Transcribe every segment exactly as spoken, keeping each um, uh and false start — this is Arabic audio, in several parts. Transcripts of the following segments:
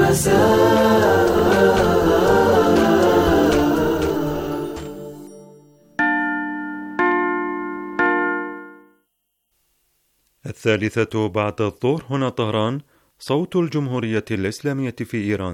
الثالثة بعد الظهر هنا طهران، صوت الجمهورية الإسلامية في إيران.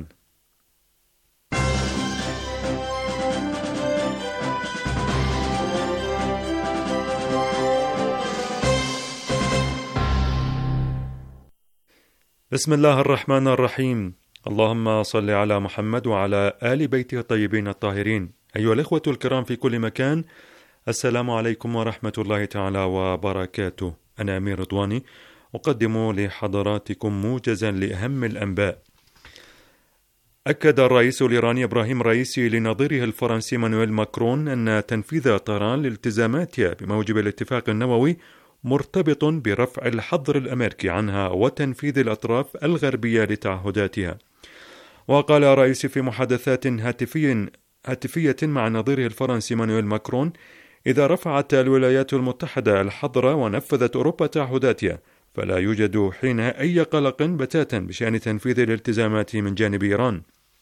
بسم الله الرحمن الرحيم. اللهم صل على محمد وعلى آل بيته الطيبين الطاهرين. أيها الإخوة الكرام في كل مكان، السلام عليكم ورحمة الله تعالى وبركاته. أنا أمير رضواني أقدم لحضراتكم موجزا لأهم الأنباء. أكد الرئيس الإيراني إبراهيم رئيسي لنظيره الفرنسي مانويل ماكرون أن تنفيذ طهران لالتزاماتها بموجب الاتفاق النووي مرتبط برفع الحظر الأمريكي عنها وتنفيذ الأطراف الغربية لتعهداتها. وقال الرئيس في محادثات هاتفية هاتفية مع نظيره الفرنسي مانويل ماكرون: إذا رفعت الولايات المتحدة الحظر ونفذت أوروبا تعهداتها فلا يوجد حينها أي قلق بتاتا بشأن تنفيذ الالتزامات من جانب إيران.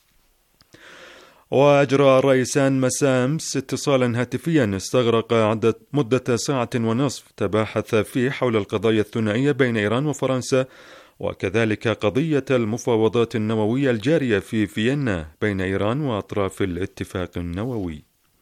وأجرى الرئيسان مساء أمس اتصالا هاتفيا استغرق عدة مدة ساعة ونصف تباحث فيه حول القضايا الثنائية بين إيران وفرنسا، وكذلك قضية المفاوضات النووية الجارية في فيينا بين إيران وأطراف الاتفاق النووي.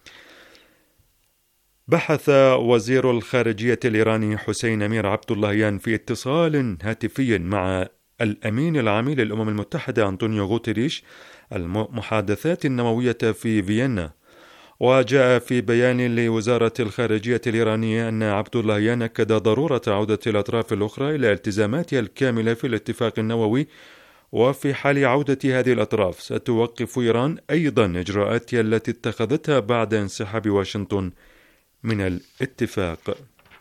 بحث وزير الخارجية الإيراني حسين أمير عبد اللهيان في اتصال هاتفي مع الأمين العام للأمم المتحدة أنطونيو غوتيريش المحادثات النووية في فيينا. وجاء في بيان لوزارة الخارجية الإيرانية أن عبد اللهيان أكد ضرورة عودة الأطراف الأخرى إلى التزاماتها الكاملة في الاتفاق النووي، وفي حال عودة هذه الأطراف ستوقف إيران أيضا إجراءاتها التي اتخذتها بعد انسحاب واشنطن من الاتفاق.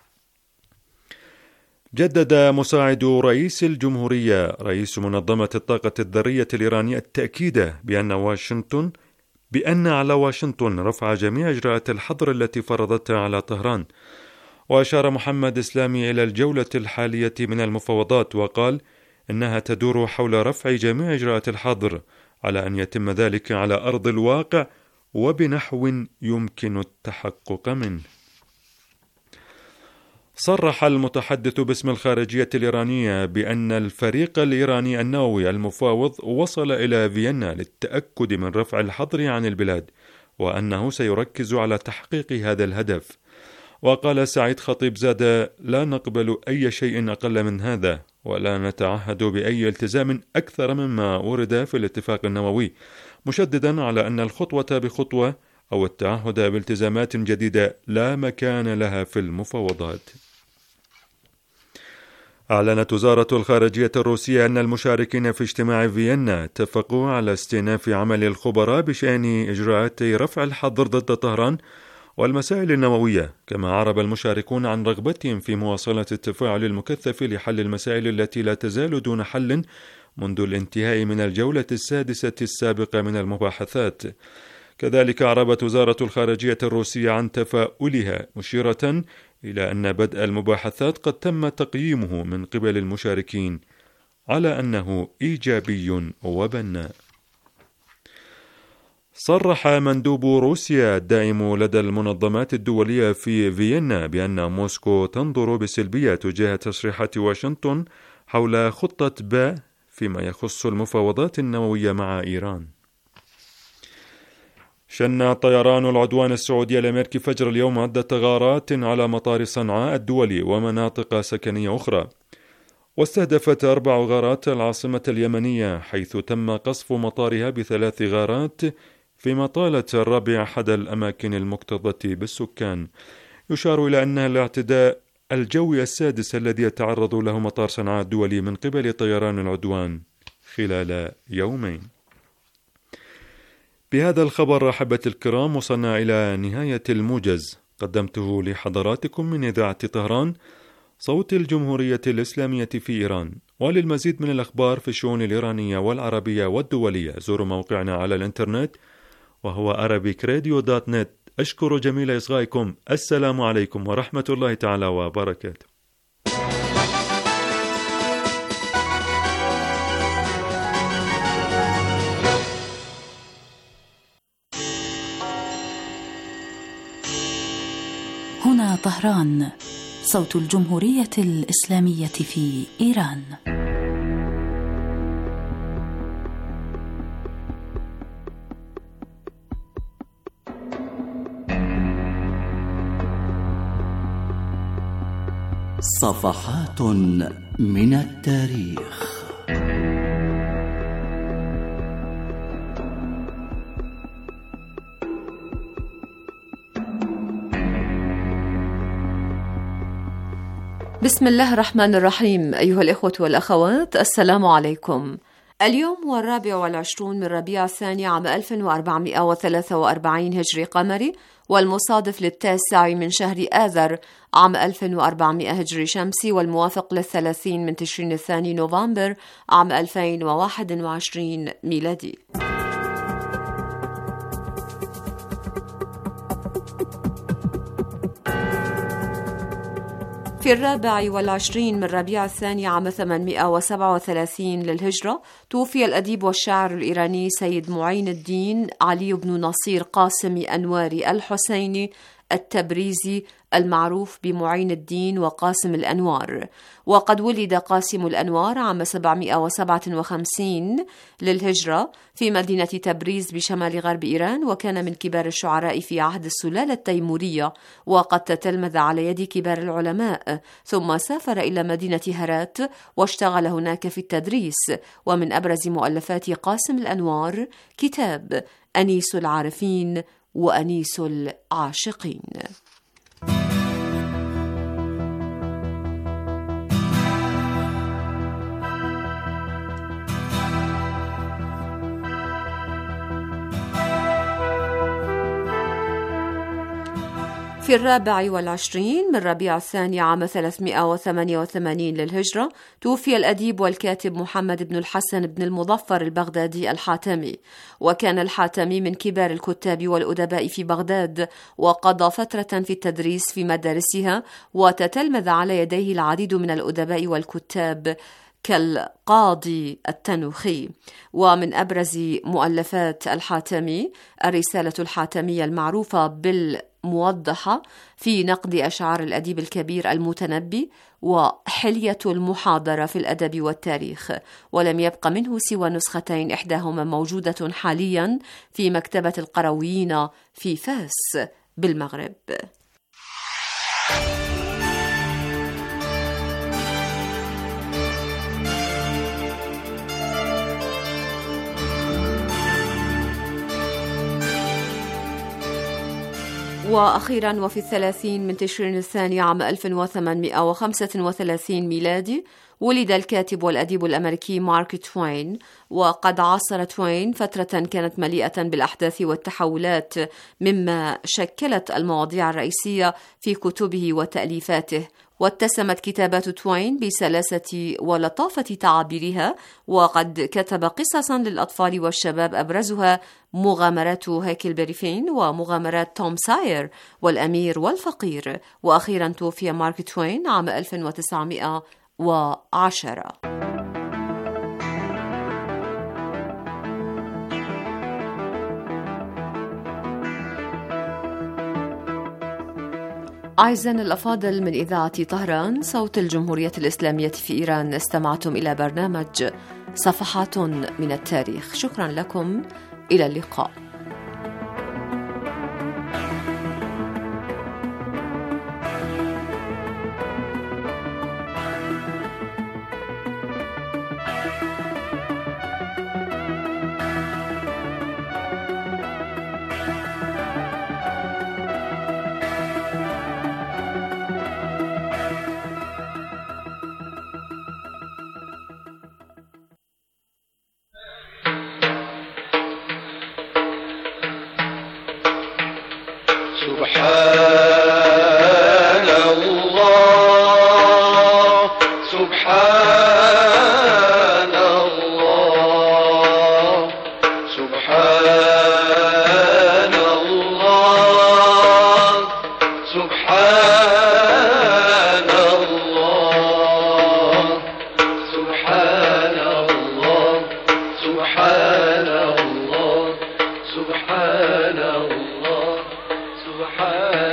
جدد مساعد رئيس الجمهورية رئيس منظمة الطاقة الذرية الإيرانية التأكيد بأن واشنطن بأن على واشنطن رفع جميع إجراءات الحظر التي فرضتها على طهران. وأشار محمد إسلامي إلى الجولة الحالية من المفاوضات وقال إنها تدور حول رفع جميع إجراءات الحظر على أن يتم ذلك على أرض الواقع وبنحو يمكن التحقق منه. صرح المتحدث باسم الخارجية الإيرانية بأن الفريق الإيراني النووي المفاوض وصل إلى فيينا للتأكد من رفع الحظر عن البلاد، وأنه سيركز على تحقيق هذا الهدف. وقال سعيد خطيب زاد: لا نقبل أي شيء أقل من هذا، ولا نتعهد بأي التزام أكثر مما ورد في الاتفاق النووي، مشددا على أن الخطوة بخطوة أو التعهد بالتزامات جديدة لا مكان لها في المفاوضات. أعلنت وزارة الخارجية الروسية أن المشاركين في اجتماع فيينا اتفقوا على استئناف عمل الخبراء بشأن إجراءات رفع الحظر ضد طهران والمسائل النووية، كما عرب المشاركون عن رغبتهم في مواصلة التفاعل المكثف لحل المسائل التي لا تزال دون حل منذ الانتهاء من الجولة السادسة السابقة من المباحثات. كذلك أعربت وزارة الخارجية الروسية عن تفاؤلها، مشيرة إلى أن بدء المباحثات قد تم تقييمه من قبل المشاركين على أنه إيجابي وبناء. صرح مندوب روسيا الدائم لدى المنظمات الدولية في فيينا بأن موسكو تنظر بسلبية تجاه تصريحات واشنطن حول خطة با فيما يخص المفاوضات النووية مع إيران. شن طيران العدوان السعودي الأمريكي فجر اليوم عدة غارات على مطار صنعاء الدولي ومناطق سكنية أخرى، واستهدفت أربع غارات العاصمة اليمنية، حيث تم قصف مطارها بثلاث غارات في مطالة الرابع أحد الأماكن المكتظة بالسكان. يشار إلى أنها الاعتداء الجوي السادس الذي يتعرض له مطار صنعاء الدولي من قبل طيران العدوان خلال يومين. بهذا الخبر أحبتي الكرام وصلنا إلى نهاية الموجز قدمته لحضراتكم من إذاعة طهران صوت الجمهورية الإسلامية في إيران. وللمزيد من الأخبار في الشؤون الإيرانية والعربية والدولية زوروا موقعنا على الإنترنت وهو arabic radio dot net. أشكر جميل إصغائكم. السلام عليكم ورحمة الله تعالى وبركاته. هنا طهران، صوت الجمهورية الإسلامية في إيران. صفحات من التاريخ. بسم الله الرحمن الرحيم. أيها الإخوة والأخوات، السلام عليكم. اليوم هو الرابع والعشرون من ربيع الثاني عام ألف وأربعمائة وثلاثة وأربعين هجري قمري، والمصادف للتاسع من شهر آذر عام ألف وأربعمائة هجري شمسي، والموافق للثلاثين من تشرين الثاني نوفمبر عام ألفين وواحد وعشرين ميلادي. في الرابع والعشرين من ربيع الثاني عام ثمانمائة وسبعة وثلاثين للهجرة توفي الأديب والشاعر الإيراني سيد معين الدين علي بن نصير قاسم أنواري الحسيني التبريزي، المعروف بمعين الدين وقاسم الأنوار. وقد ولد قاسم الأنوار عام سبعمائة وسبعة وخمسين للهجرة في مدينة تبريز بشمال غرب إيران، وكان من كبار الشعراء في عهد السلالة التيمورية، وقد تتلمذ على يد كبار العلماء، ثم سافر إلى مدينة هرات واشتغل هناك في التدريس. ومن أبرز مؤلفات قاسم الأنوار كتاب أنيس العارفين وأنيس العاشقين. في الرابع والعشرين من ربيع الثاني عام ثلاثمائة وثمانية وثمانين للهجرة توفي الأديب والكاتب محمد بن الحسن بن المظفر البغدادي الحاتمي، وكان الحاتمي من كبار الكتاب والأدباء في بغداد، وقضى فترة في التدريس في مدارسها، وتتلمذ على يديه العديد من الأدباء والكتاب كالقاضي التنوخي. ومن أبرز مؤلفات الحاتمي الرسالة الحاتمية المعروفة بالموضحة في نقد أشعار الأديب الكبير المتنبي، وحلية المحاضرة في الأدب والتاريخ. ولم يبق منه سوى نسختين، إحداهما موجودة حاليا في مكتبة القرويين في فاس بالمغرب. وأخيرا وفي الثلاثين من تشرين الثاني عام ألف وثمانمائة وخمسة وثلاثين ميلادي ولد الكاتب والأديب الأمريكي مارك توين. وقد عاصر توين فترة كانت مليئة بالأحداث والتحولات، مما شكلت المواضيع الرئيسية في كتبه وتأليفاته. واتسمت كتابات توين بسلاسة ولطافة تعابيرها، وقد كتب قصصا للأطفال والشباب أبرزها مغامرات هيكلبري فين ومغامرات توم ساير والأمير والفقير. وأخيرا توفي مارك توين عام ألف وتسعمائة وعشرة. أعزائنا الأفاضل، من إذاعة طهران صوت الجمهورية الإسلامية في إيران، استمعتم إلى برنامج صفحات من التاريخ. شكرا لكم، إلى اللقاء. سبحان الله سبحان الله سبحان الله سبحان الله سبحان الله سبحان الله سبحان الله سبحان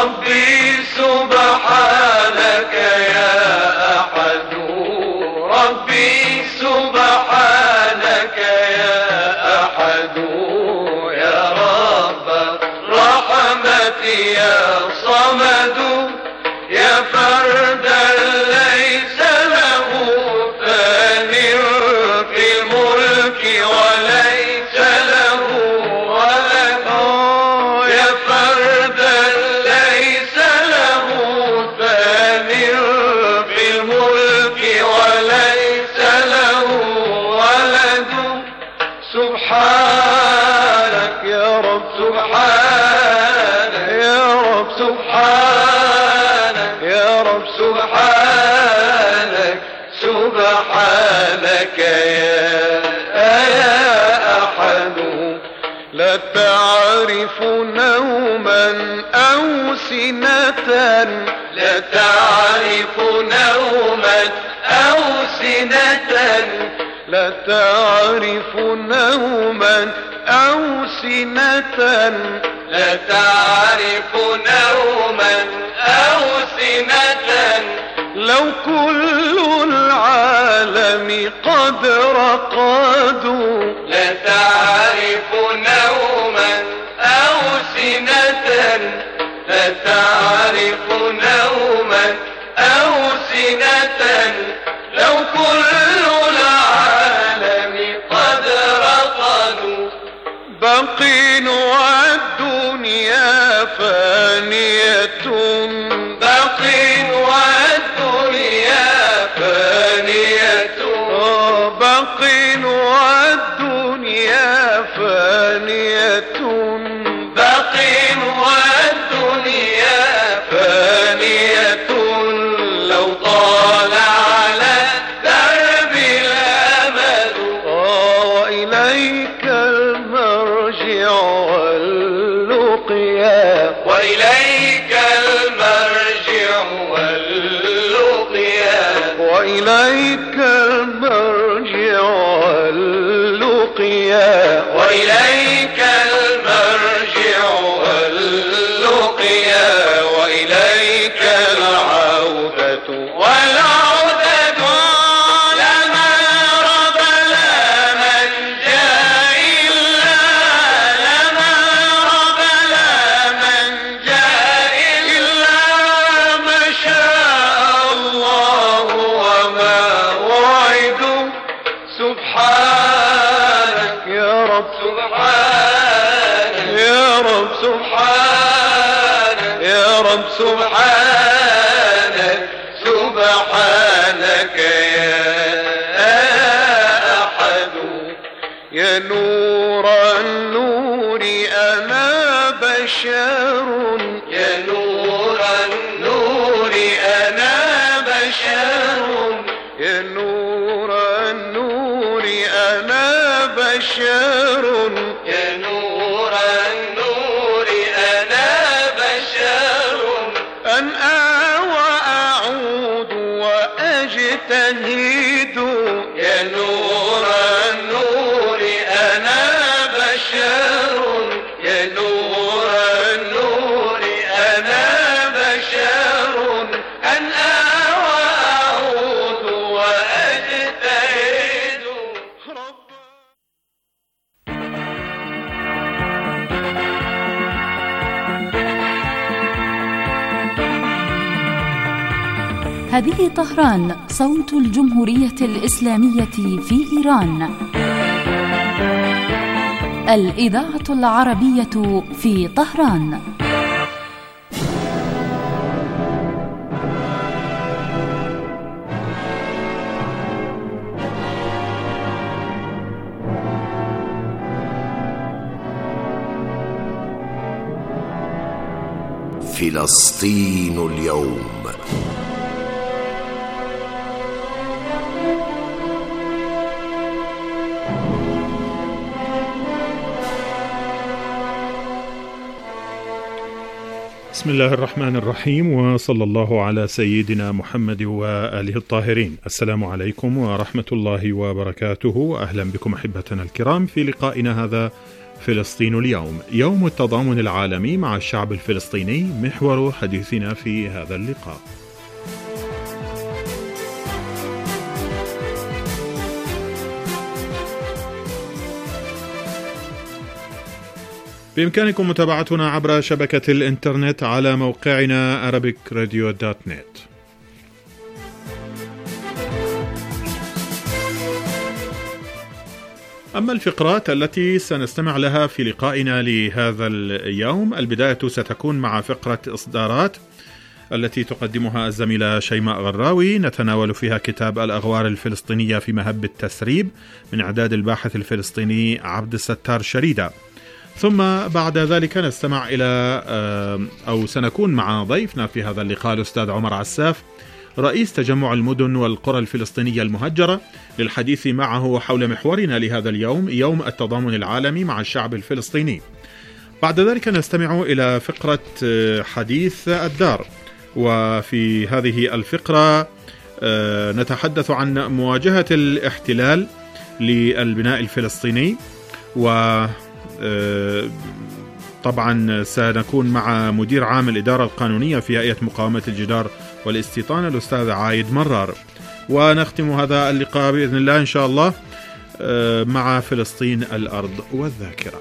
ربي سبحانك يا أحد ربي سبحانك يا أحد يا رب الرحمة يا صمد يا فردا ليس له ثاني في الملك وليس له ولد يا فردا ليس له ثاني في الملك وليس له ولد سبحانك يا رب سبحانك يا رب سبحانك يا رب سبحانك سبحانك يا أحد لا تعرف نوما أو سنة لا تعرف نوما أو سنة لا تعرف نوما أو سنة لا تعرف نوما أو سنة لو كل العالم قد رقدوا لا تعرف نوما أو سنة لا تعرف نوما أو سنة لو كل العالم قد رقدوا باقين والدنيا فانية باقين والدنيا فانية باقين والدنيا فانية باقين والدنيا فانية لو طال على درب الأمل وإليك المرجع واللقيا وإليك المرجع واللقيا وإليك المرجع واللقيا وإليك المرجع واللقيا وإليك العودة والعودة لما رب لا منجا إلا لما رب لا منجا إلا ما شاء الله وما وعد سبحانك يا رب سبحانك يا رب سبحانك يا رب سبحانك سبحانك يا أحد يا نور النور أنا بشر يا نور النور أنا بشر يا نور النور أنا بشر يا نور النور أنا بشر أن وأعود وأجتهد يا نور النور أنا بشر يا نور النور أنا بشر أن وأعود وأجتهد هذه طهران صوت الجمهورية الإسلامية في إيران. الإذاعة العربية في طهران. فلسطين اليوم. بسم الله الرحمن الرحيم، وصلى الله على سيدنا محمد وآله الطاهرين. السلام عليكم ورحمة الله وبركاته. أهلا بكم أحبتنا الكرام في لقائنا هذا فلسطين اليوم، يوم التضامن العالمي مع الشعب الفلسطيني، محور حديثنا في هذا اللقاء. بإمكانكم متابعتنا عبر شبكة الإنترنت على موقعنا arabic radio dot net. أما الفقرات التي سنستمع لها في لقائنا لهذا اليوم، البداية ستكون مع فقرة إصدارات التي تقدمها الزميلة شيماء غراوي، نتناول فيها كتاب الأغوار الفلسطينية في مهب التسريب من إعداد الباحث الفلسطيني عبد الستار شريدة. ثم بعد ذلك نستمع إلى أو سنكون مع ضيفنا في هذا اللقاء الأستاذ عمر عساف، رئيس تجمع المدن والقرى الفلسطينية المهجرة، للحديث معه حول محورنا لهذا اليوم، يوم التضامن العالمي مع الشعب الفلسطيني. بعد ذلك نستمع إلى فقرة حديث الدار، وفي هذه الفقرة نتحدث عن مواجهة الاحتلال للبناء الفلسطيني، و طبعا سنكون مع مدير عام الإدارة القانونية في هيئة مقاومة الجدار والاستيطان الأستاذ عايد مرار. ونختم هذا اللقاء بإذن الله إن شاء الله مع فلسطين الأرض والذاكرة.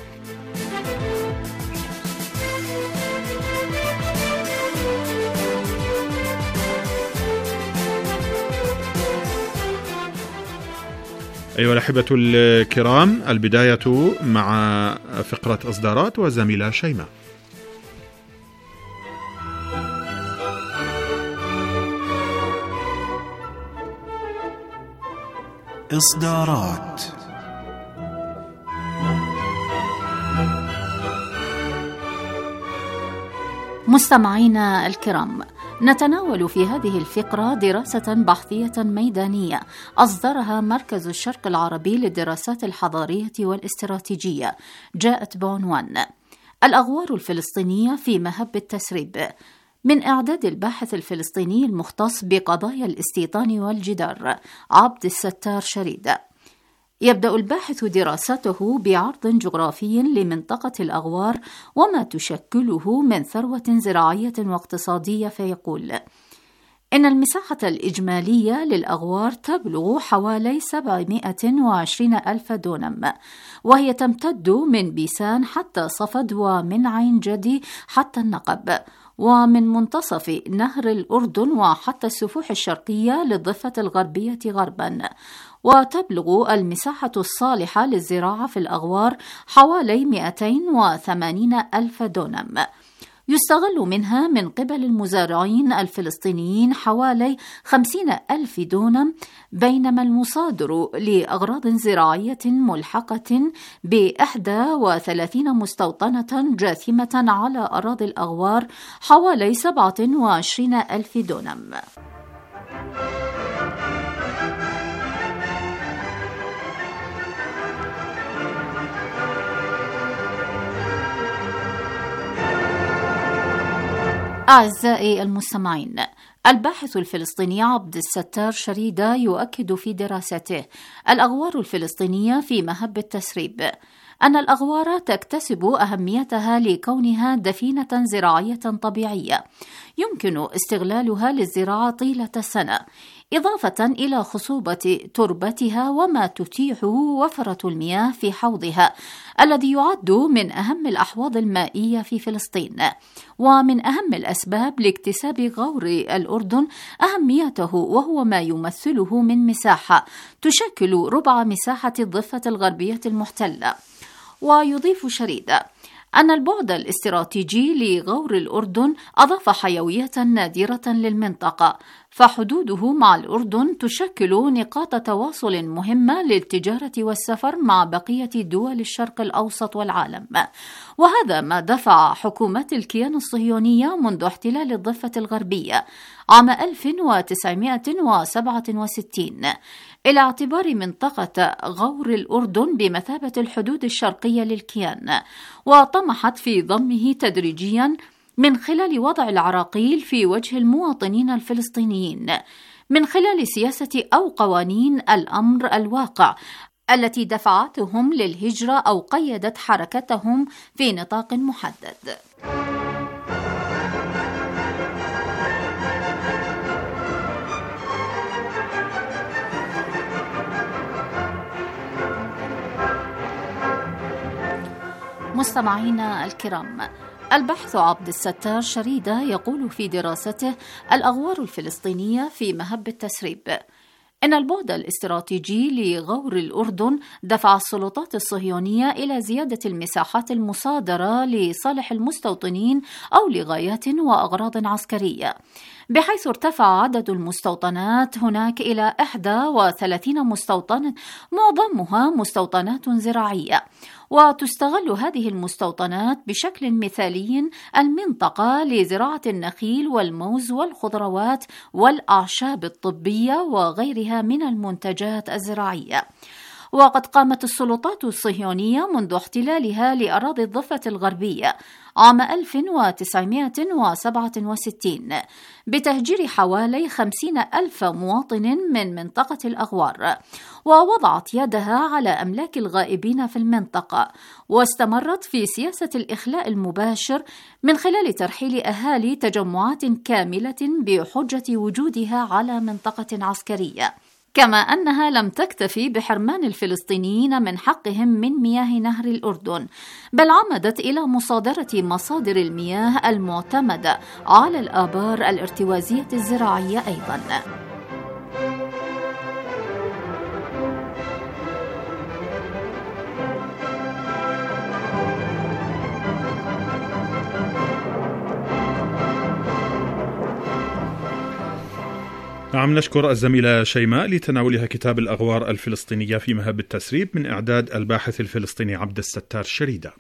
أيها الأحبة الكرام، البداية مع فقرة إصدارات وزميلة شيماء. إصدارات. مستمعينا الكرام، نتناول في هذه الفقرة دراسة بحثية ميدانية أصدرها مركز الشرق العربي للدراسات الحضارية والاستراتيجية، جاءت بعنوان الأغوار الفلسطينية في مهب التسريب، من إعداد الباحث الفلسطيني المختص بقضايا الاستيطان والجدار عبد الستار شريدة. يبدأ الباحث دراسته بعرض جغرافي لمنطقة الأغوار وما تشكله من ثروة زراعية واقتصادية، فيقول إن المساحة الإجمالية للأغوار تبلغ حوالي سبعمائة وعشرين ألف دونم، وهي تمتد من بيسان حتى صفد، ومن عين جدي حتى النقب، ومن منتصف نهر الأردن وحتى السفوح الشرقية للضفة الغربية غرباً. وتبلغ المساحة الصالحة للزراعة في الأغوار حوالي مئتين وثمانين ألف دونم، يستغل منها من قبل المزارعين الفلسطينيين حوالي خمسين ألف دونم، بينما المصادر لأغراض زراعية ملحقة بإحدى وثلاثين مستوطنة جاثمة على أراضي الأغوار حوالي سبعة وعشرين ألف دونم. أعزائي المستمعين، الباحث الفلسطيني عبد الستار شريدة يؤكد في دراسته الأغوار الفلسطينية في مهب التسريب أن الأغوار تكتسب أهميتها لكونها دفينة زراعية طبيعية يمكن استغلالها للزراعة طيلة السنة، إضافة إلى خصوبة تربتها وما تتيحه وفرة المياه في حوضها الذي يعد من أهم الأحواض المائية في فلسطين، ومن أهم الأسباب لاكتساب غور الأردن أهميته، وهو ما يمثله من مساحة تشكل ربع مساحة الضفة الغربية المحتلة. ويضيف شريدة أن البعد الاستراتيجي لغور الأردن أضاف حيوية نادرة للمنطقة، فحدوده مع الأردن تشكل نقاط تواصل مهمة للتجارة والسفر مع بقية دول الشرق الأوسط والعالم، وهذا ما دفع حكومات الكيان الصهيونية منذ احتلال الضفة الغربية عام ألف وتسعمائة وسبعة وستين إلى اعتبار منطقة غور الأردن بمثابة الحدود الشرقية للكيان، وطمحت في ضمه تدريجيا من خلال وضع العراقيل في وجه المواطنين الفلسطينيين من خلال سياسة أو قوانين الأمر الواقع التي دفعتهم للهجرة أو قيدت حركتهم في نطاق محدد. مستمعينا الكرام، الباحث عبد الستار شريدة يقول في دراسته الأغوار الفلسطينية في مهب التسريب إن البعد الاستراتيجي لغور الأردن دفع السلطات الصهيونية إلى زيادة المساحات المصادرة لصالح المستوطنين أو لغايات وأغراض عسكرية، بحيث ارتفع عدد المستوطنات هناك إلى إحدى وثلاثين مستوطنة، معظمها مستوطنات زراعية، وتستغل هذه المستوطنات بشكل مثالي المنطقة لزراعة النخيل والموز والخضروات والأعشاب الطبية وغيرها من المنتجات الزراعية. وقد قامت السلطات الصهيونية منذ احتلالها لأراضي الضفة الغربية عام ألف وتسعمائة وسبعة وستين بتهجير حوالي خمسين ألف مواطن من منطقة الأغوار، ووضعت يدها على أملاك الغائبين في المنطقة، واستمرت في سياسة الإخلاء المباشر من خلال ترحيل أهالي تجمعات كاملة بحجة وجودها على منطقة عسكرية، كما أنها لم تكتفي بحرمان الفلسطينيين من حقهم من مياه نهر الأردن، بل عمدت إلى مصادرة مصادر المياه المعتمدة على الآبار الارتوازية الزراعية أيضاً. نعم، نشكر الزميلة شيماء لتناولها كتاب الأغوار الفلسطينية في مهب التسريب من إعداد الباحث الفلسطيني عبد الستار شريدة.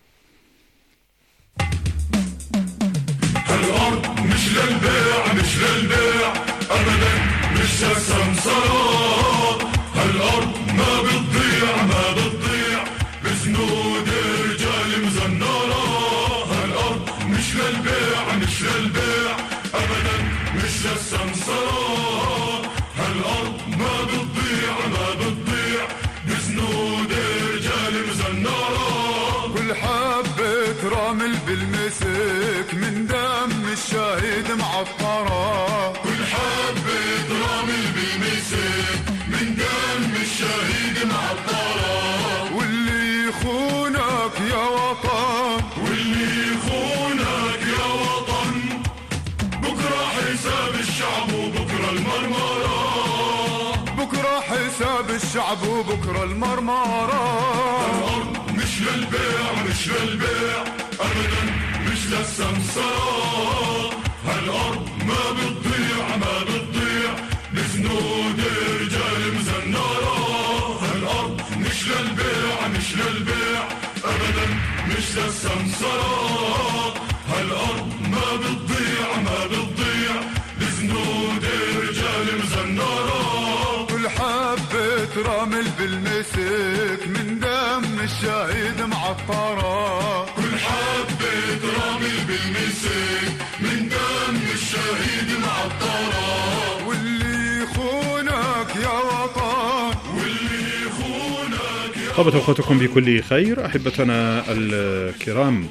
الأرض مش للبيع مش للبيع أبدا، مش للسمسرات. الأرض ما بتضيع ما بتضيع بزنود رجال مزنرة. الأرض مش للبيع مش للبيع أبدا، مش للسمسرات. الأرض ما بتضيع ما بتضيع بزنود رجال مزنرة. كل حبة رمل بالمسك من دم الشهيد معطرة. كل حبة رمل بالمسك من دم الشهيد معطرة. واللي يخونك يا وطن، واللي يخونك يا وطن، بكرة حساب الشعب وبكرة المرمرة. بكرة حساب الشعب وبكرة المرمرة. الأرض مش للبيع مش للبيع أبدا، مش للسمسرة. الأرض ما بتضيع ما بتضيع بزنود رجال مزنرة. الأرض مش للبيع مش للبيع أبدا، مش للسمسرة. الأرض ما بتضيع ما بتضيع بزنود رجال مزنرة. كل حبة رمل بالمسك من دم الشهيد معطرة. كل حبة رمل بالمسك من دم الشهيد معطرة. واللي يخونك يا وطن، واللي يخونك يا طابت أوقاتكم بكل خير أحبتنا الكرام.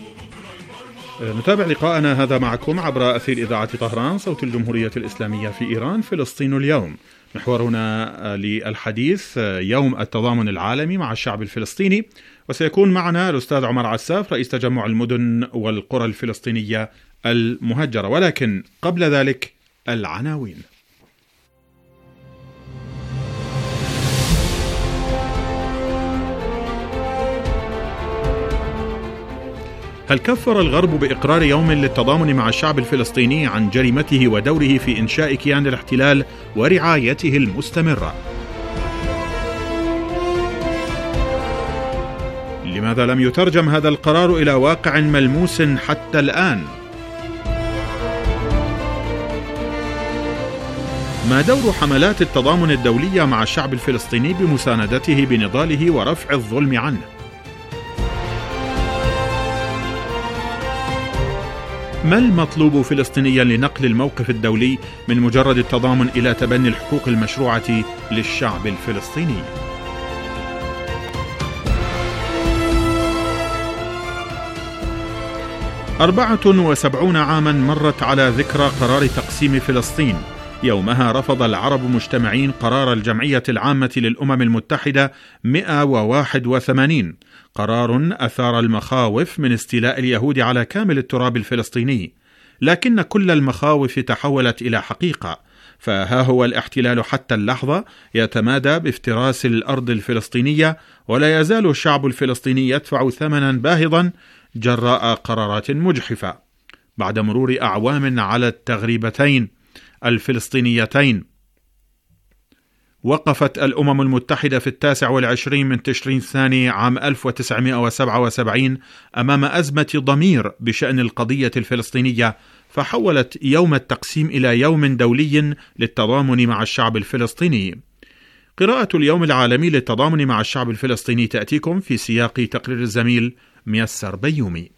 نتابع لقاءنا هذا معكم عبر أثير إذاعة طهران صوت الجمهورية الإسلامية في إيران. فلسطين اليوم محورنا للحديث يوم التضامن العالمي مع الشعب الفلسطيني، وسيكون معنا الأستاذ عمر عساف رئيس تجمع المدن والقرى الفلسطينية المهجرة. ولكن قبل ذلك العناوين. هل كفر الغرب بإقرار يوم للتضامن مع الشعب الفلسطيني عن جريمته ودوره في إنشاء كيان الاحتلال ورعايته المستمرة؟ لماذا لم يترجم هذا القرار إلى واقع ملموس حتى الآن؟ ما دور حملات التضامن الدولية مع الشعب الفلسطيني بمساندته بنضاله ورفع الظلم عنه؟ ما المطلوب فلسطينيا لنقل الموقف الدولي من مجرد التضامن إلى تبني الحقوق المشروعة للشعب الفلسطيني؟ أربعة وسبعون عاما مرت على ذكرى قرار تقسيم فلسطين. يومها رفض العرب مجتمعين قرار الجمعية العامة للأمم المتحدة مئة وواحد وثمانين، قرار أثار المخاوف من استيلاء اليهود على كامل التراب الفلسطيني، لكن كل المخاوف تحولت إلى حقيقة، فها هو الاحتلال حتى اللحظة يتمادى بافتراس الأرض الفلسطينية، ولا يزال الشعب الفلسطيني يدفع ثمنا باهظا جراء قرارات مجحفة. بعد مرور أعوام على التغريبتين الفلسطينيتين، وقفت الأمم المتحدة في التاسع والعشرين من تشرين الثاني عام ألف وتسعمائة وسبعة وسبعين أمام أزمة ضمير بشأن القضية الفلسطينية، فحولت يوم التقسيم إلى يوم دولي للتضامن مع الشعب الفلسطيني. قراءة اليوم العالمي للتضامن مع الشعب الفلسطيني تأتيكم في سياق تقرير الزميل ميسر بيومي.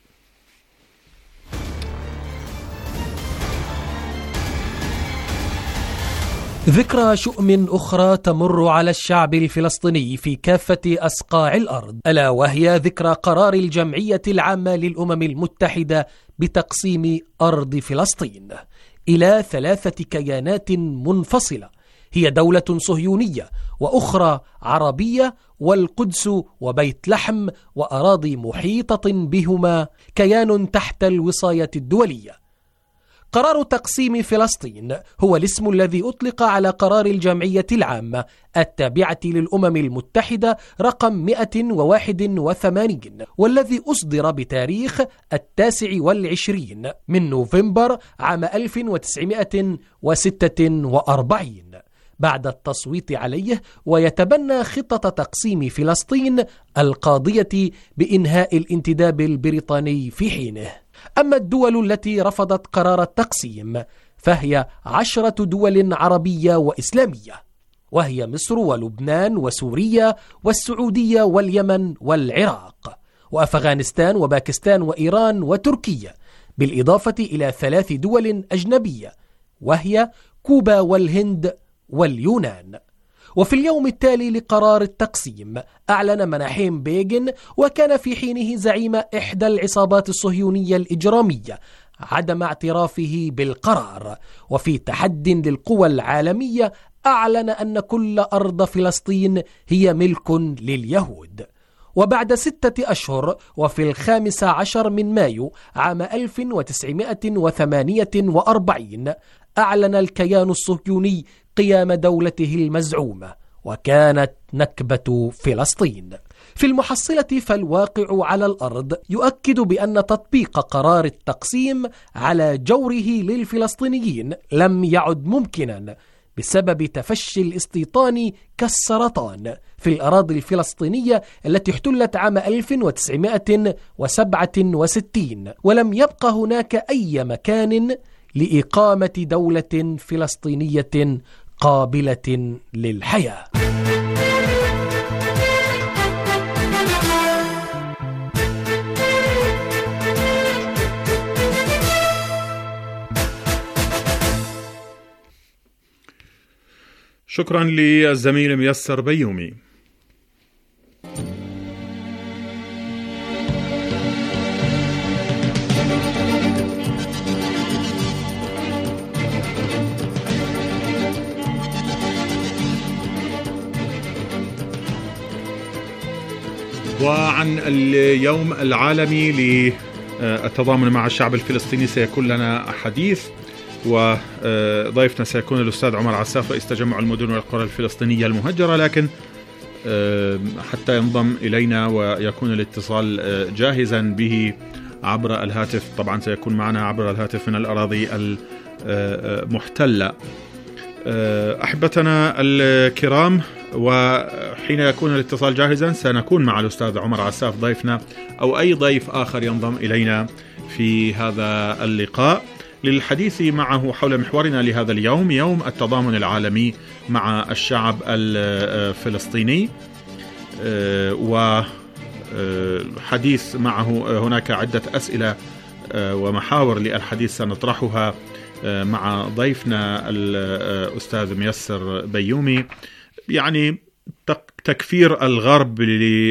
ذكرى شؤم أخرى تمر على الشعب الفلسطيني في كافة أصقاع الأرض، ألا وهي ذكرى قرار الجمعية العامة للأمم المتحدة بتقسيم أرض فلسطين إلى ثلاثة كيانات منفصلة، هي دولة صهيونية وأخرى عربية، والقدس وبيت لحم وأراضي محيطة بهما كيان تحت الوصاية الدولية. قرار تقسيم فلسطين هو الاسم الذي أطلق على قرار الجمعية العامة التابعة للأمم المتحدة رقم مئة وواحد وثمانين، والذي أصدر بتاريخ التاسع والعشرين من نوفمبر عام ألف وتسعمائة وستة وأربعين بعد التصويت عليه، ويتبنى خطة تقسيم فلسطين القاضية بإنهاء الانتداب البريطاني في حينه. أما الدول التي رفضت قرار التقسيم فهي عشرة دول عربية وإسلامية، وهي مصر ولبنان وسوريا والسعودية واليمن والعراق وأفغانستان وباكستان وإيران وتركيا، بالإضافة إلى ثلاث دول أجنبية وهي كوبا والهند واليونان. وفي اليوم التالي لقرار التقسيم أعلن مناحيم بيغن، وكان في حينه زعيم إحدى العصابات الصهيونية الإجرامية، عدم اعترافه بالقرار، وفي تحد للقوى العالمية أعلن أن كل أرض فلسطين هي ملك لليهود. وبعد ستة أشهر وفي الخامس عشر من مايو عام ألف وتسعمائة وثمانية وأربعين أعلن الكيان الصهيوني قيام دولته المزعومة، وكانت نكبة فلسطين. في المحصلة فالواقع على الأرض يؤكد بأن تطبيق قرار التقسيم على جوره للفلسطينيين لم يعد ممكنا بسبب تفشي الاستيطان كالسرطان في الأراضي الفلسطينية التي احتلت عام ألف وتسعمائة وسبعة وستين، ولم يبق هناك أي مكان لإقامة دولة فلسطينية قابلة للحياة. شكرا للزميل ميسر بيومي. وعن اليوم العالمي للتضامن مع الشعب الفلسطيني سيكون لنا حديث، وضيفنا سيكون الأستاذ عمر عساف رئيس تجمع المدن والقرى الفلسطينية المهجرة، لكن حتى ينضم إلينا ويكون الاتصال جاهزا به عبر الهاتف، طبعا سيكون معنا عبر الهاتف من الأراضي المحتلة. أحبتنا الكرام، وحين يكون الاتصال جاهزا سنكون مع الأستاذ عمر عساف ضيفنا أو أي ضيف آخر ينضم إلينا في هذا اللقاء للحديث معه حول محورنا لهذا اليوم، يوم التضامن العالمي مع الشعب الفلسطيني، وحديث معه هناك عدة أسئلة ومحاور للحديث سنطرحها مع ضيفنا الأستاذ ميسر بيومي، يعني تكفير الغرب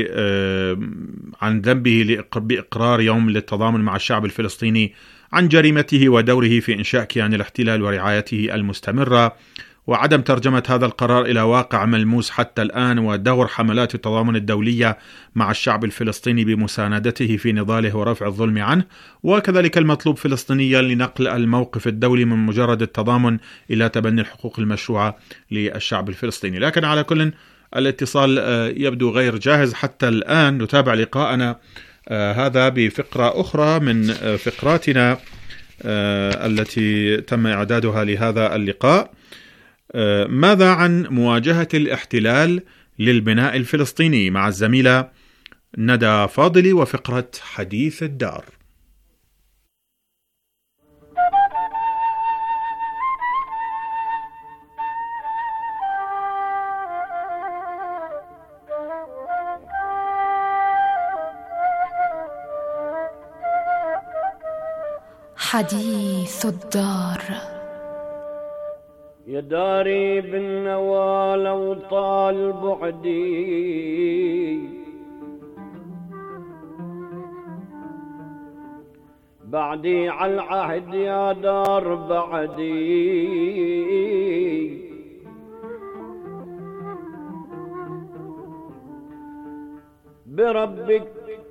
عن ذنبه بإقرار يوم للتضامن مع الشعب الفلسطيني عن جريمته ودوره في إنشاء كيان الاحتلال ورعايته المستمرة، وعدم ترجمة هذا القرار إلى واقع ملموس حتى الآن، ودور حملات التضامن الدولية مع الشعب الفلسطيني بمساندته في نضاله ورفع الظلم عنه، وكذلك المطلوب فلسطينيا لنقل الموقف الدولي من مجرد التضامن إلى تبني الحقوق المشروعة للشعب الفلسطيني. لكن على كل الاتصال يبدو غير جاهز حتى الآن. نتابع لقاءنا هذا بفقرة أخرى من فقراتنا التي تم إعدادها لهذا اللقاء. ماذا عن مواجهة الاحتلال للبناء الفلسطيني مع الزميلة ندى فاضلي وفقرة حديث الدار. حديث الدار. يا داري بالنوى لو طال بعدي، بعدي على العهد يا دار بعدي، بربك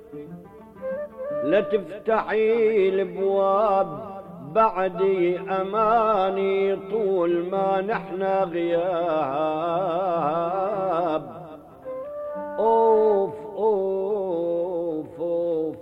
لا تفتحي الابواب بعدي، أماني طول ما نحنا غياب. أوف أوف أوف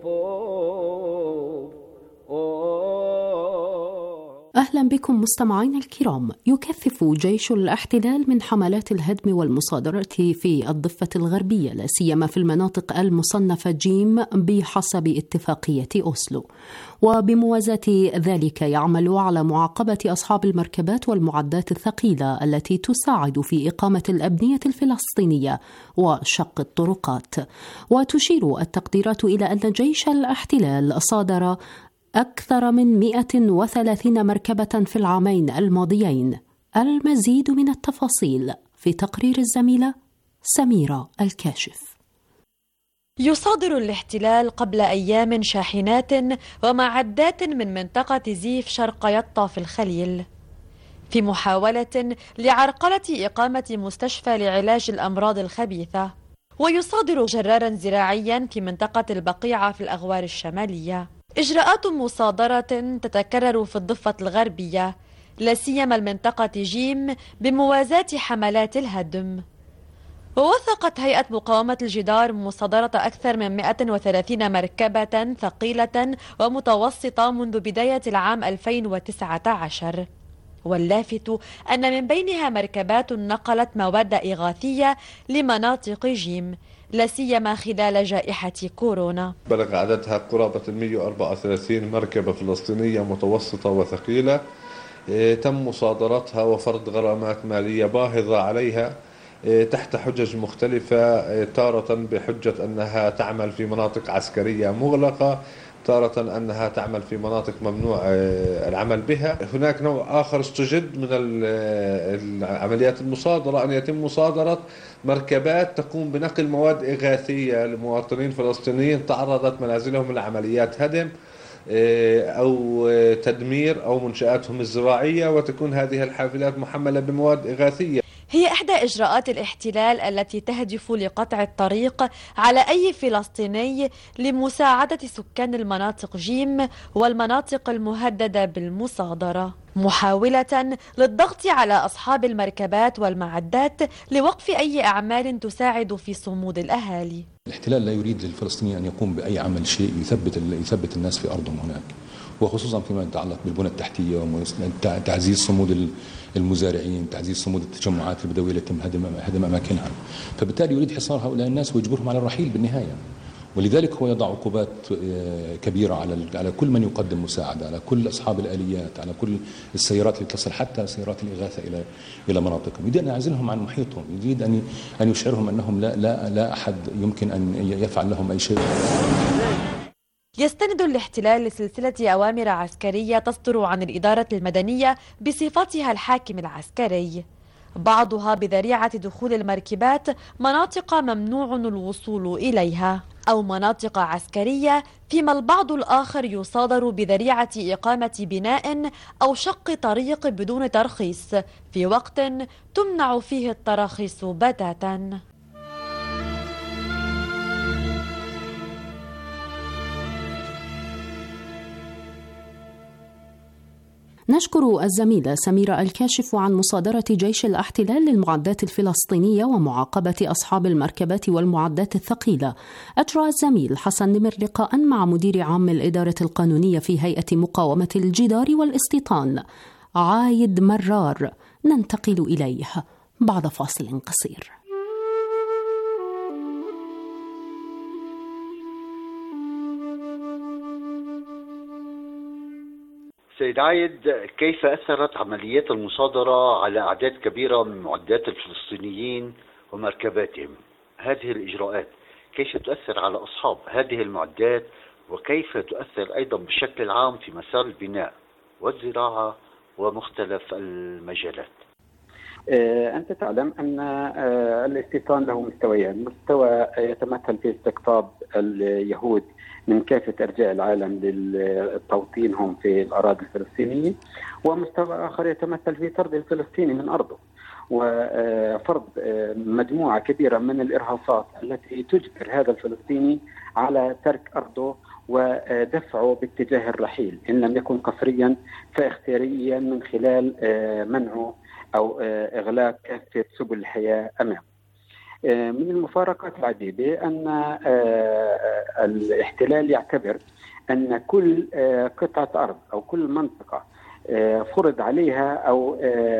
أوف. أهلا بكم مستمعينا الكرام. يكثف جيش الاحتلال من حملات الهدم والمصادرة في الضفة الغربية، لا سيما في المناطق المصنفة جيم بحسب اتفاقية أوسلو، وبموازاة ذلك يعمل على معاقبة أصحاب المركبات والمعدات الثقيلة التي تساعد في إقامة الأبنية الفلسطينية وشق الطرقات. وتشير التقديرات إلى أن جيش الاحتلال صادر أكثر من مئة وثلاثين مركبة في العامين الماضيين. المزيد من التفاصيل في تقرير الزميلة سميرة الكاشف. يصادر الاحتلال قبل أيام شاحنات ومعدات من منطقة زيف شرق يطا في الخليل في محاولة لعرقلة إقامة مستشفى لعلاج الأمراض الخبيثة، ويصادر جرارا زراعيا في منطقة البقيعة في الأغوار الشمالية. إجراءات مصادرة تتكرر في الضفة الغربية، لا سيما المنطقة جيم، بموازاة حملات الهدم. ووثقت هيئة مقاومة الجدار مصادرة أكثر من مئة وثلاثين مركبة ثقيلة ومتوسطة منذ بداية العام ألفين وتسعة عشر، واللافت أن من بينها مركبات نقلت مواد إغاثية لمناطق جيم، لا سيما خلال جائحة كورونا. بلغ عددها قرابة مئة وأربعة وثلاثين مركبة فلسطينية متوسطة وثقيلة تم مصادرتها وفرض غرامات مالية باهظة عليها تحت حجج مختلفة، تارة بحجة أنها تعمل في مناطق عسكرية مغلقة، تارة أنها تعمل في مناطق ممنوع العمل بها. هناك نوع آخر استجد من العمليات المصادرة، أن يتم مصادرة مركبات تقوم بنقل مواد إغاثية لمواطنين فلسطينيين تعرضت منازلهم لعمليات هدم أو تدمير أو منشآتهم الزراعية، وتكون هذه الحافلات محملة بمواد إغاثية. هي إحدى إجراءات الاحتلال التي تهدف لقطع الطريق على أي فلسطيني لمساعدة سكان المناطق جيم والمناطق المهددة بالمصادرة، محاولة للضغط على أصحاب المركبات والمعدات لوقف أي أعمال تساعد في صمود الأهالي. الاحتلال لا يريد للفلسطيني أن يقوم بأي عمل شيء يثبت يثبت الناس في أرضهم هناك، وخصوصا فيما يتعلق بالبنى التحتية وتعزيز صمود المزارعين، تعزيز صمود التجمعات البدوية التي يتم هدم هدم أماكنها. فبالتالي يريد حصار هؤلاء الناس ويجبرهم على الرحيل بالنهاية، ولذلك هو يضع عقوبات كبيرة على على كل من يقدم مساعدة، على كل أصحاب الآليات، على كل السيارات اللي تصل حتى سيارات الإغاثة إلى إلى مناطقهم. يريد أن يعزلهم عن محيطهم، يريد أن أن يشعرهم أنهم لا لا لا أحد يمكن أن يفعل لهم أي شيء. يستند الاحتلال لسلسلة أوامر عسكرية تصدر عن الإدارة المدنية بصفتها الحاكم العسكري، بعضها بذريعة دخول المركبات مناطق ممنوع الوصول إليها أو مناطق عسكرية، فيما البعض الآخر يصادر بذريعة إقامة بناء أو شق طريق بدون ترخيص في وقت تمنع فيه التراخيص بتاتا. نشكر الزميلة سميرة الكاشف عن مصادرة جيش الاحتلال للمعدات الفلسطينية ومعاقبة أصحاب المركبات والمعدات الثقيلة. أجرى الزميل حسن نمر لقاء مع مدير عام الإدارة القانونية في هيئة مقاومة الجدار والاستيطان عايد مرار، ننتقل إليه بعد فاصل قصير. سيد عايد، كيف أثرت عمليات المصادرة على أعداد كبيرة من معدات الفلسطينيين ومركباتهم؟ هذه الإجراءات كيف تؤثر على أصحاب هذه المعدات، وكيف تؤثر أيضا بشكل عام في مسار البناء والزراعة ومختلف المجالات؟ أنت تعلم أن الاستيطان له مستويين، مستوى يتمثل في استقطاب اليهود من كافة أرجاء العالم للتوطينهم في الأراضي الفلسطينية، ومستوى آخر يتمثل في طرد الفلسطيني من أرضه وفرض مجموعة كبيرة من الإرهاصات التي تجبر هذا الفلسطيني على ترك أرضه ودفعه باتجاه الرحيل، إن لم يكن قسريا فاختياريا من خلال منعه أو إغلاق كافة سبل الحياة أمامه. من المفارقات العجيبة أن الاحتلال يعتبر أن كل قطعة أرض أو كل منطقة فرض عليها أو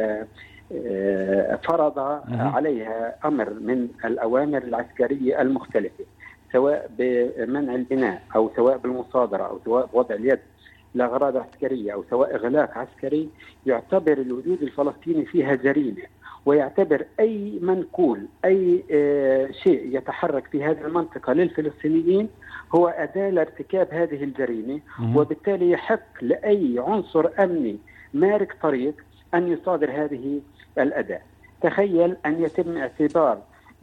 فرض عليها أمر من الأوامر العسكرية المختلفة، سواء بمنع البناء أو سواء بالمصادرة أو سواء بوضع اليد لأغراض عسكرية أو سواء إغلاق عسكري، يعتبر الوجود الفلسطيني فيها جريمة، ويعتبر أي منقول أي شيء يتحرك في هذه المنطقة للفلسطينيين هو أداة لارتكاب هذه الجريمة، وبالتالي يحق لأي عنصر أمني مارق طريق أن يصادر هذه الأداة. تخيل أن يتم اعتبار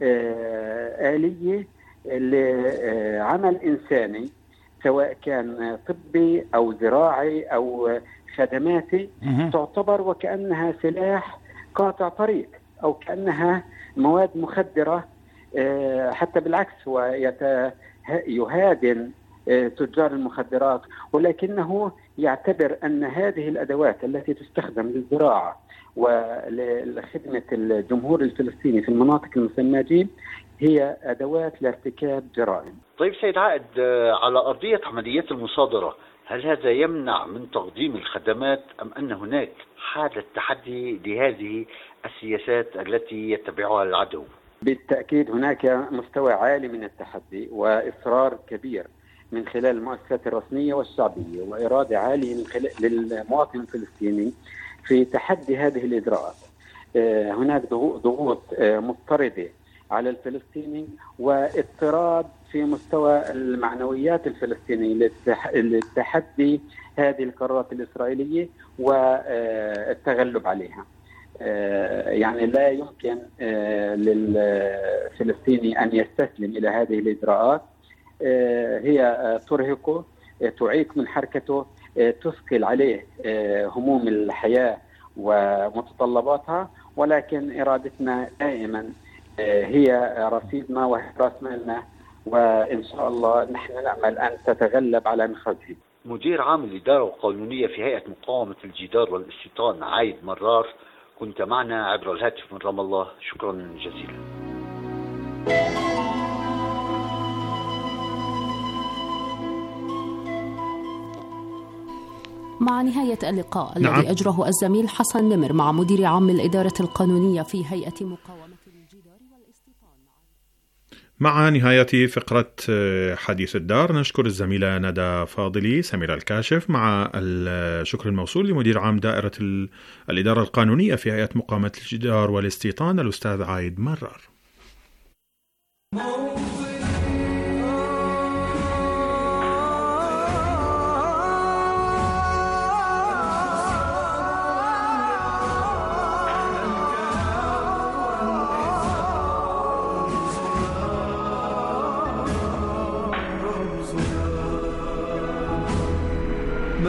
آلية لعمل إنساني سواء كان طبي أو زراعي أو خدماتي تعتبر وكأنها سلاح قاطع طريق أو كأنها مواد مخدرة، حتى بالعكس ويهادن تجار المخدرات، ولكنه يعتبر أن هذه الأدوات التي تستخدم للزراعة ولخدمة الجمهور الفلسطيني في المناطق المسماة هي أدوات لارتكاب جرائم. طيب سيد عائد، على أرضية عمليات المصادرة هل هذا يمنع من تقديم الخدمات أم أن هناك حالة تحدي لهذه السياسات التي يتبعها العدو؟ بالتأكيد هناك مستوى عالي من التحدي وإصرار كبير من خلال المؤسسات الرسمية والشعبية وإرادة عالية من خلال للمواطن الفلسطيني في تحدي هذه الإجراءات. هناك ضغوط مضطردة على الفلسطيني واضطراب في مستوى المعنويات الفلسطينية للتحدي هذه القرارات الإسرائيلية والتغلب عليها. يعني لا يمكن للفلسطيني أن يستسلم إلى هذه الإجراءات، هي ترهقه، تعيق من حركته، تثقل عليه هموم الحياة ومتطلباتها، ولكن إرادتنا دائما هي رصيدنا وهي رأس مالنا، وإن شاء الله نحن نأمل أن تتغلب على مخاوفه. مدير عام الإدارة القانونية في هيئة مقاومة الجدار والاستيطان عايد مرار، كنت معنا عبر الهاتف من رام الله، شكرا جزيلا. مع نهاية اللقاء نعم. الذي أجره الزميل حسن نمر مع مدير عام الإدارة القانونية في هيئة مقاومة الجدار والاستيطان. مع نهاية فقرة حديث الدار نشكر الزميلة ندى فاضلي سميرة الكاشف، مع الشكر الموصول لمدير عام دائرة الإدارة القانونية في هيئة مقاومة الجدار والاستيطان الأستاذ عايد مرار.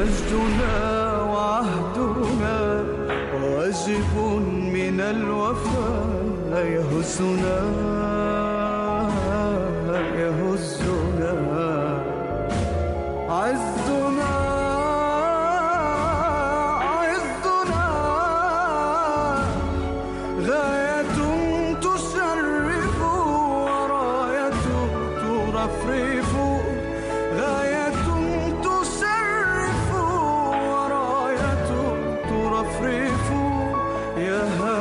مجدنا وعهدنا واجب من الوفاء يهزنا يهزنا عزنا عزنا غاية تشرف وراية ترفرف غاية تشرف وراية ترفرف يا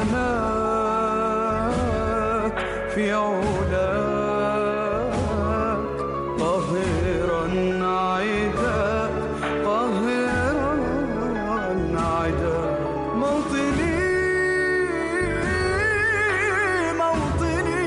هناك في علاك طاهرا عيدا طاهرا عيدا موطني موطني.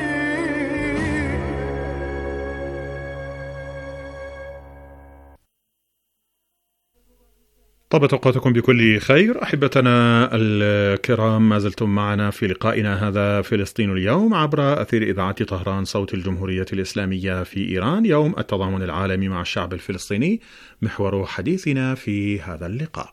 طابت أوقاتكم بكل خير أحبتنا الكرام، ما زلتم معنا في لقائنا هذا فلسطين اليوم عبر أثير إذاعة طهران صوت الجمهورية الإسلامية في إيران، يوم التضامن العالمي مع الشعب الفلسطيني، محور حديثنا في هذا اللقاء.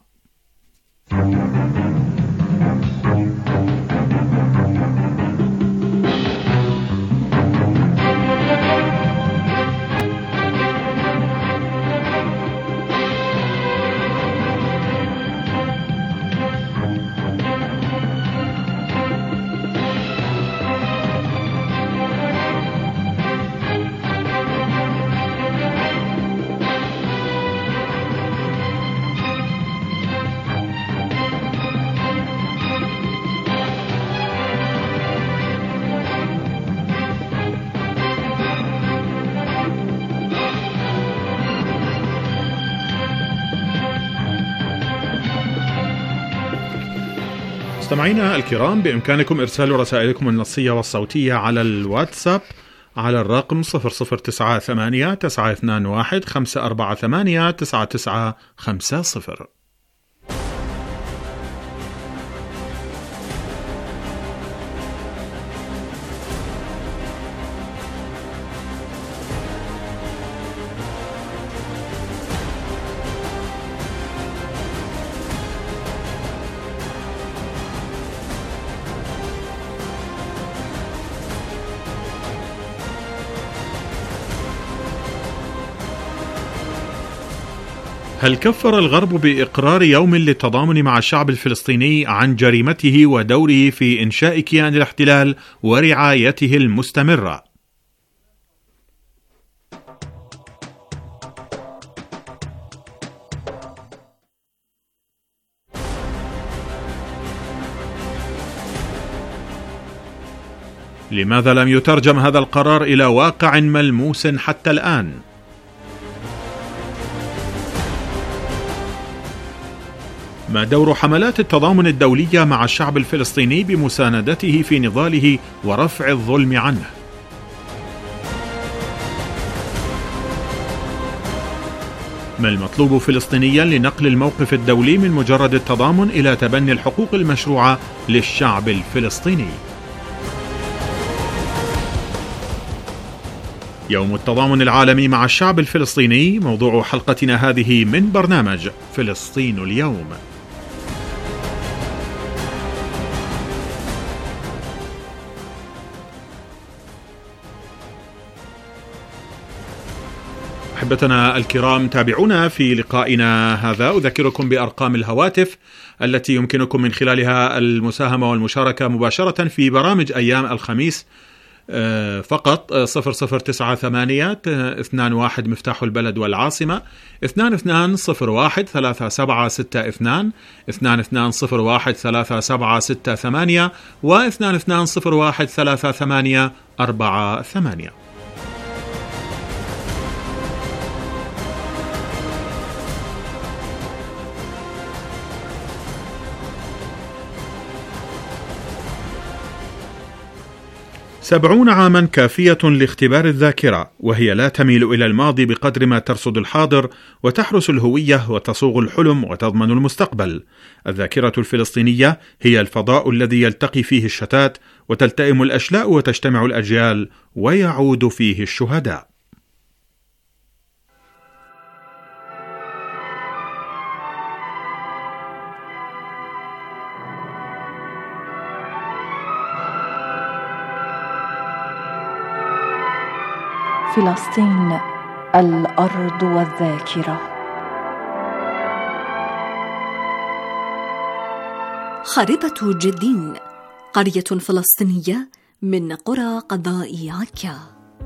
مستمعينا الكرام، بإمكانكم إرسال رسائلكم النصية والصوتية على الواتساب على الرقم صفر صفر تسعة ثمانية تسعة اثنان واحد خمسة أربعة ثمانية تسعة تسعة خمسة صفر. هل كفر الغرب بإقرار يوم للتضامن مع الشعب الفلسطيني عن جريمته ودوره في إنشاء كيان الاحتلال ورعايته المستمرة؟ لماذا لم يترجم هذا القرار إلى واقع ملموس حتى الآن؟ ما دور حملات التضامن الدولية مع الشعب الفلسطيني بمساندته في نضاله ورفع الظلم عنه؟ ما المطلوب فلسطينيا لنقل الموقف الدولي من مجرد التضامن إلى تبني الحقوق المشروعة للشعب الفلسطيني؟ يوم التضامن العالمي مع الشعب الفلسطيني موضوع حلقتنا هذه من برنامج فلسطين اليوم. أحبتنا الكرام، تابعونا في لقائنا هذا. أذكركم بأرقام الهواتف التي يمكنكم من خلالها المساهمة والمشاركة مباشرة في برامج أيام الخميس فقط. صفر صفر تسعة ثمانية اثنان واحد مفتاح البلد والعاصمة، اثنان اثنان صفر واحد ثلاثة سبعة ستة اثنان، اثنان اثنان صفر واحد ثلاثة سبعة ستة ثمانية، واثنان اثنان صفر واحد ثلاثة ثمانية أربعة ثمانية. سبعون عاما كافية لاختبار الذاكرة، وهي لا تميل إلى الماضي بقدر ما ترصد الحاضر وتحرس الهوية وتصوغ الحلم وتضمن المستقبل. الذاكرة الفلسطينية هي الفضاء الذي يلتقي فيه الشتات وتلتئم الأشلاء وتجتمع الأجيال ويعود فيه الشهداء. فلسطين الأرض والذاكرة. خاربة جدين، قرية فلسطينية من قرى قضاء عكا.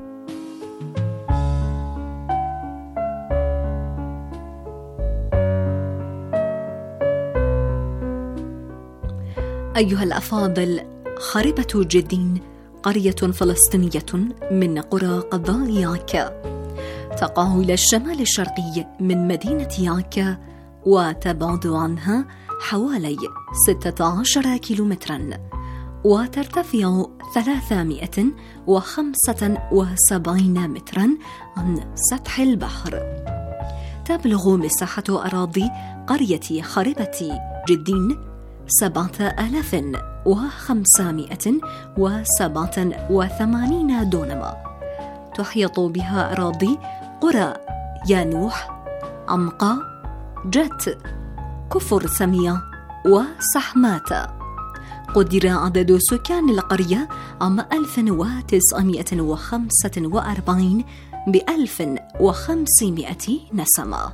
أيها الأفاضل، خاربة جدين قرية فلسطينية من قرى قضاء عكا، تقع إلى الشمال الشرقي من مدينة عكا، وتبعد عنها حوالي ستة عشر كيلومترا، وترتفع ثلاثمائة وخمسة وسبعين مترا عن سطح البحر. تبلغ مساحة أراضي قرية خاربة جدين سبعة آلاف وخمسمائة وسبعة وثمانين دونما. تحيط بها أراضي قرى يانوح، عمقا، جت، كفر سميع وسحمات. قدر عدد سكان القرية عام ألف وتسعمائة وخمسة وأربعين بألف وخمسمائة نسمة.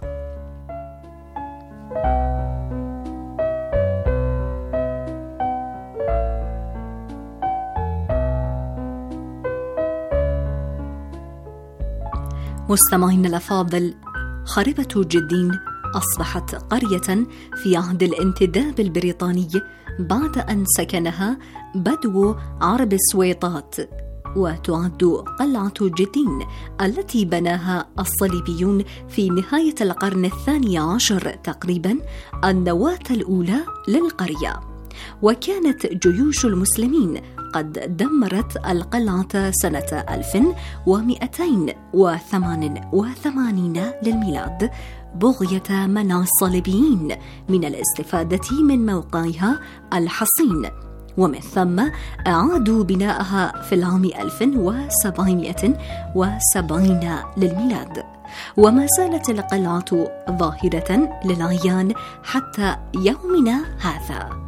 مستمعين الأفاضل، خاربة جدين أصبحت قرية في عهد الانتداب البريطاني بعد أن سكنها بدو عرب السويطات، وتعد قلعة جدين التي بناها الصليبيون في نهاية القرن الثاني عشر تقريبا النواة الأولى للقرية. وكانت جيوش المسلمين قد دمرت القلعة سنة ألف ومئتين وثمان وثمانين للميلاد بغية منع الصليبيين من الاستفادة من موقعها الحصين، ومن ثم أعادوا بناءها في العام ألف وسبعمائة وسبعين للميلاد. وما زالت القلعة ظاهرة للعيان حتى يومنا هذا.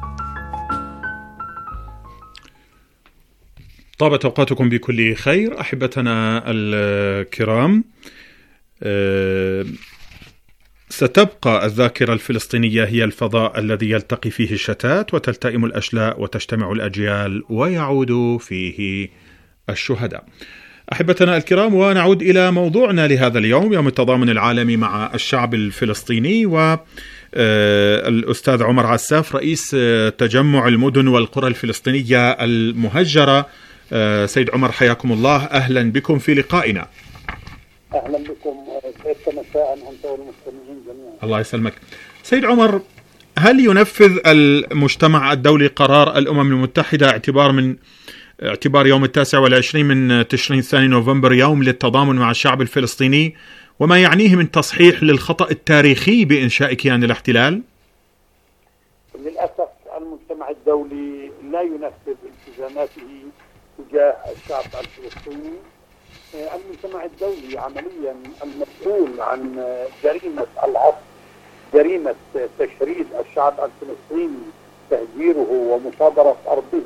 طابت أوقاتكم بكل خير أحبتنا الكرام. أه ستبقى الذاكرة الفلسطينية هي الفضاء الذي يلتقي فيه الشتات وتلتئم الأشلاء وتجتمع الأجيال ويعود فيه الشهداء. أحبتنا الكرام، ونعود إلى موضوعنا لهذا اليوم، يوم التضامن العالمي مع الشعب الفلسطيني، والأستاذ عمر عساف رئيس تجمع المدن والقرى الفلسطينية المهجرة. سيد عمر، حياكم الله، أهلا بكم في لقائنا. أهلا بكم، سعدت مساء أنت والمستمعين جميعا. الله يسلمك. سيد عمر، هل ينفذ المجتمع الدولي قرار الأمم المتحدة اعتبار من اعتبار يوم التاسع والعشرين من تشرين الثاني نوفمبر يوم للتضامن مع الشعب الفلسطيني، وما يعنيه من تصحيح للخطأ التاريخي بإنشاء كيان الاحتلال؟ للأسف المجتمع الدولي لا ينفذ التزاماته تجاه الشعب الفلسطيني. المجتمع الدولي عمليا المسؤول عن جريمة العصر، جريمة تشريد الشعب الفلسطيني، تهجيره ومصادرة أرضه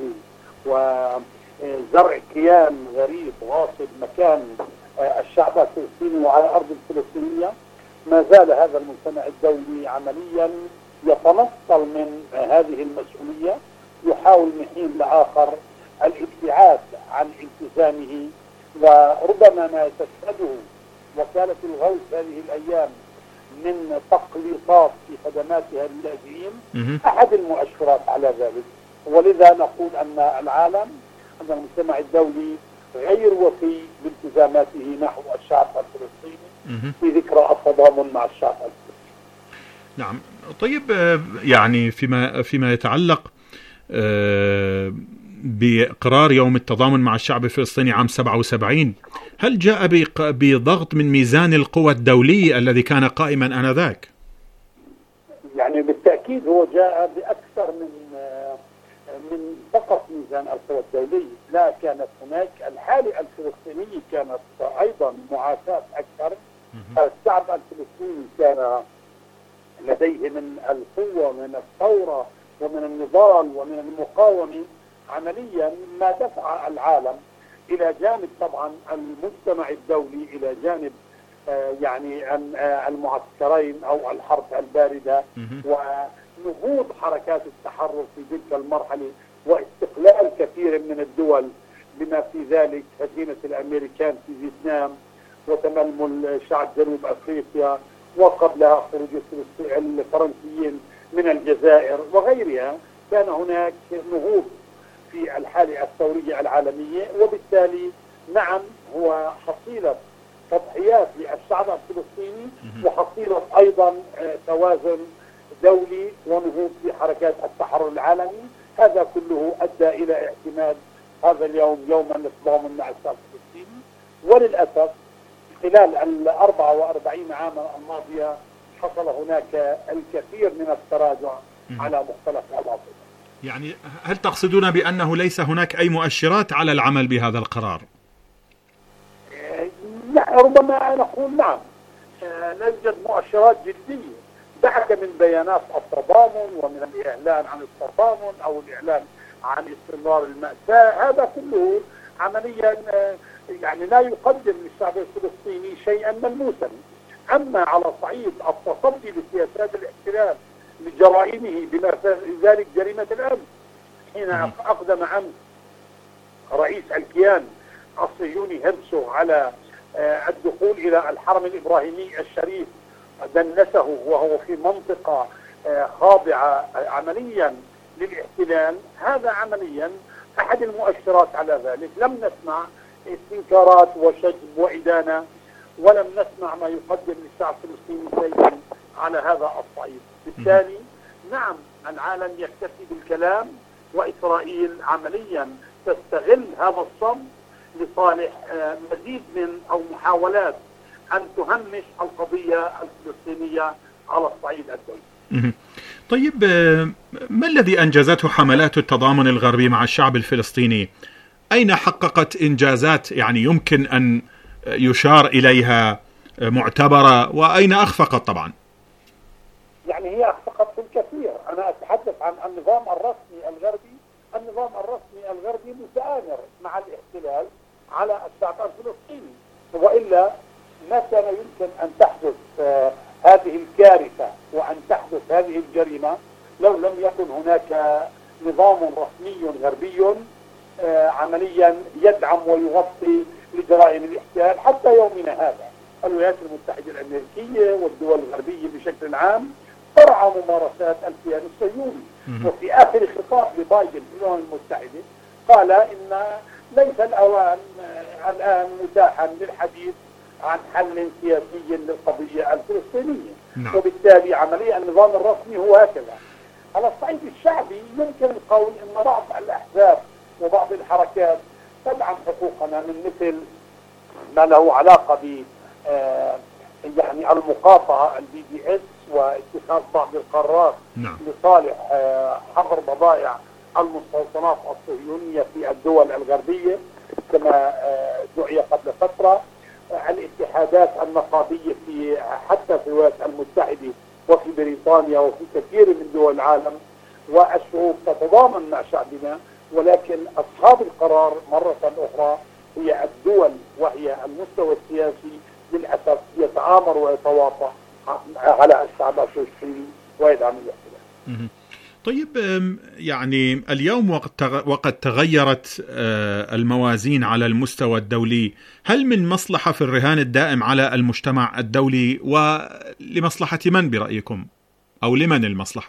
وزرع كيان غريب غاصب مكان الشعب الفلسطيني وعلى الأرض الفلسطينية. ما زال هذا المجتمع الدولي عمليا يتنصل من هذه المسؤولية، يحاول من حين لآخر الابتعاد عن التزامه. وربما ما تشهده وكالة الغوث هذه الأيام من تقليصات في خدماتها للاجئين أحد المؤشرات على ذلك. ولذا نقول أن العالم، أن المجتمع الدولي غير وفي بالتزاماته نحو الشعب الفلسطيني في ذكرى التضامن مع الشعب الفلسطيني. نعم، طيب، يعني فيما فيما يتعلق بقرار يوم التضامن مع الشعب الفلسطيني عام سبعة وسبعين، هل جاء بضغط من ميزان القوى الدولي الذي كان قائما آنذاك؟ يعني بالتأكيد هو جاء بأكثر من من فقط ميزان القوى الدولي. لا، كانت هناك الحالة الفلسطينية كانت أيضا معافاة أكثر. الشعب الفلسطيني كان لديه من القوة ومن الثورة ومن النضال ومن المقاومة عمليا ما دفع العالم إلى جانب طبعا المجتمع الدولي، إلى جانب يعني المعسكرين أو الحرب الباردة ونهوض حركات التحرر في تلك المرحلة واستقلال كثير من الدول بما في ذلك هزيمة الأمريكان في فيتنام وتململ شعب جنوب أفريقيا وقبلها خروج الفرنسيين من الجزائر وغيرها. كان هناك نهوض في الحالة الثورية العالمية، وبالتالي نعم هو حصيلة تضحيات للشعب الفلسطيني وحصيلة أيضا توازن دولي ونهوض في حركات التحرر العالمي. هذا كله أدى إلى اعتماد هذا اليوم يوم التضامن مع الشعب الفلسطيني. وللأسف خلال الأربعة وأربعين عاما الماضية حصل هناك الكثير من التراجع على مختلف الأطراف. يعني هل تقصدون بأنه ليس هناك أي مؤشرات على العمل بهذا القرار؟ لا، ربما نقول نعم، لا يوجد مؤشرات جدية. دعك من بيانات التضامن ومن الإعلان عن التضامن أو الإعلان عن استمرار المأساة، هذا كله عمليا يعني لا يقدم للشعب الفلسطيني شيئا ملموسا. أما على صعيد التصدي لسياسات الاحتلال لجرائمه بما في ذلك جريمة الأمن، حين أقدم أمس رئيس الكيان الصهيوني هرتزوغ على الدخول إلى الحرم الإبراهيمي الشريف دنسه وهو في منطقة خاضعة عمليا للاحتلال، هذا عمليا أحد المؤشرات على ذلك. لم نسمع استنكارات وشجب وإدانة، ولم نسمع ما يقدم للشعب الفلسطيني شيئا على هذا الصعيد. بالتالي نعم العالم يكتفي بالكلام، وإسرائيل عمليا تستغل هذا الصمت لصالح مزيد من أو محاولات أن تهمش القضية الفلسطينية على الصعيد الدولي. طيب، ما الذي أنجزته حملات التضامن الغربي مع الشعب الفلسطيني؟ أين حققت إنجازات يعني يمكن أن يشار إليها معتبرة، وأين أخفقت طبعا؟ يعني هي أخفقت في الكثير. أنا أتحدث عن النظام الرسمي الغربي. النظام الرسمي الغربي متآمر مع الاحتلال على الشعب الفلسطيني، وإلا ما كان يمكن أن تحدث آه هذه الكارثة وأن تحدث هذه الجريمة لو لم يكن هناك نظام رسمي غربي آه عمليا يدعم ويغطي لجرائم الاحتلال. حتى يومنا هذا الولايات المتحدة الأمريكية والدول الغربية بشكل عام ترعى ممارسات الكيان الصهيوني. وفي آخر خطاب لبايدن في الأمم المتحدة قال إن ليس الأوان الآن متاحا للحديث عن حل سياسي للقضية الفلسطينية. نعم. وبالتالي عمليا النظام الرسمي هو هكذا. على الصعيد الشعبي يمكن القول أن بعض الأحزاب وبعض الحركات تدعم حقوقنا من مثل ما له علاقة ب آه يعني المقاطعة البي دي اس واتخاذ بعض القرارات نعم. لصالح آه حظر بضائع المستوطنات الصهيونية في الدول الغربية كما آه دعي قبل فترة. آه الاتحادات النقابية في حتى في الولايات المتحدة وفي بريطانيا وفي كثير من دول العالم، والشعوب تتضامن مع شعبنا، ولكن أصحاب القرار مرة أخرى هي الدول وهي المستوى السياسي للأسف يتآمر ويتواطأ على الشعب الفلسطيني ويدعم الاحتلال. طيب، يعني اليوم وقد تغيرت الموازين على المستوى الدولي، هل من مصلحة في الرهان الدائم على المجتمع الدولي، ولمصلحة من برأيكم، أو لمن المصلحة؟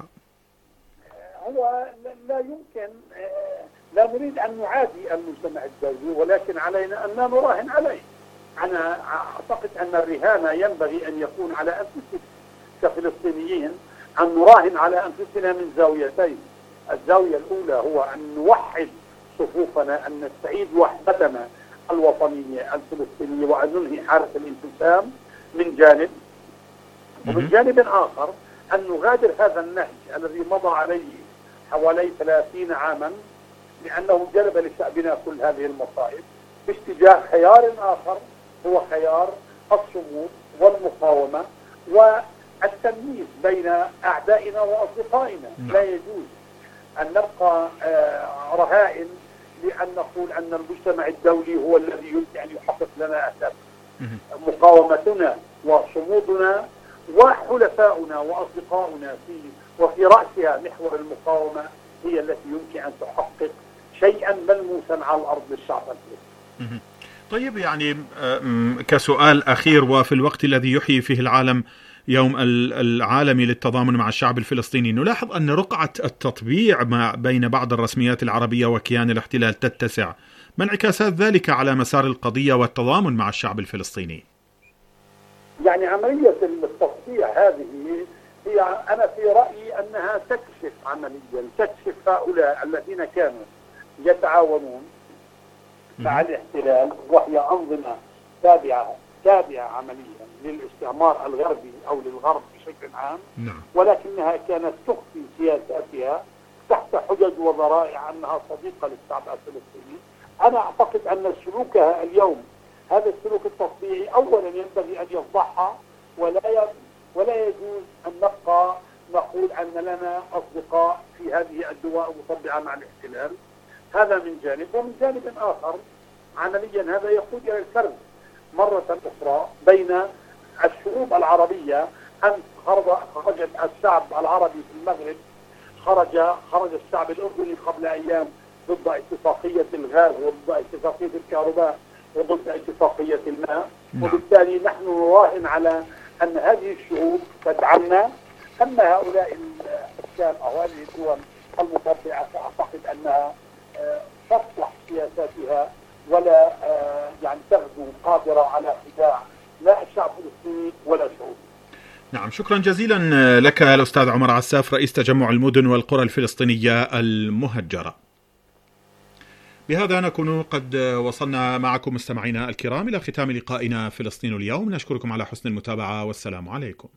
هو لا يمكن، لا نريد أن نعادي المجتمع الدولي، ولكن علينا أن لا نراهن عليه. أنا أعتقد أن الرهان ينبغي أن يكون على أنفسنا كفلسطينيين، أن نراهن على أنفسنا من زاويتين. الزاوية الأولى هو أن نوحد صفوفنا، أن نستعيد وحدتنا الوطنية الفلسطينية وأن ننهي حالة الانقسام من جانب، ومن جانب آخر أن نغادر هذا النهج الذي مضى عليه حوالي ثلاثين عاما، لأنه جلب لشعبنا كل هذه المصائب، باتجاه خيار آخر هو خيار الصمود والمقاومة والتمييز بين أعدائنا وأصدقائنا. لا يجوز أن نبقى رهائن لأن نقول أن المجتمع الدولي هو الذي يمكن أن يحقق لنا أهداف مقاومتنا وصمودنا، وحلفاؤنا وأصدقاؤنا في وفي رأسها محور المقاومة هي التي يمكن أن تحقق شيئا ملموسا على الأرض للشعب الفلسطيني. طيب، يعني كسؤال أخير، وفي الوقت الذي يحيي فيه العالم يوم العالمي للتضامن مع الشعب الفلسطيني، نلاحظ أن رقعة التطبيع ما بين بعض الرسميات العربية وكيان الاحتلال تتسع. ما انعكاسات ذلك على مسار القضية والتضامن مع الشعب الفلسطيني؟ يعني عملية التطبيع هذه هي أنا في رأيي أنها تكشف عمليا تكشف هؤلاء الذين كانوا يتعاونون مع الاحتلال، وهي أنظمة تابعة تابعة عمليا للاستعمار الغربي أو للغرب بشكل عام، نعم. ولكنها كانت تخفي سياساتها تحت حجج وذرائع أنها صديقة للشعب الفلسطيني. أنا أعتقد أن سلوكها اليوم هذا السلوك التطبيعي أولا ينبغي أن يفضحها، ولا ولا يجوز أن نبقى نقول أن لنا أصدقاء في هذه الدول المطبعة مع الاحتلال. هذا من جانب، ومن جانب آخر عمليا هذا يقود إلى الفرق مرة أخرى بين الشعوب العربية. أن خرجت الشعب العربي في المغرب، خرج خرج الشعب الأردني قبل أيام ضد اتفاقية الغاز وضد اتفاقية الكهرباء وضد اتفاقية الماء، وبالتالي نحن نراهن على أن هذه الشعوب تدعمنا. أما هؤلاء الأشكال أو هذه الدول المطبعة فأعتقد أنها تصلح سياساتها ولا يعني تغدو قادرة على خداع لا الشعب الفلسطيني ولا شعوب. نعم، شكرا جزيلا لك الأستاذ عمر عساف، رئيس تجمع المدن والقرى الفلسطينية المهجرة. بهذا نكون قد وصلنا معكم مستمعينا الكرام إلى ختام لقائنا فلسطين اليوم. نشكركم على حسن المتابعة والسلام عليكم.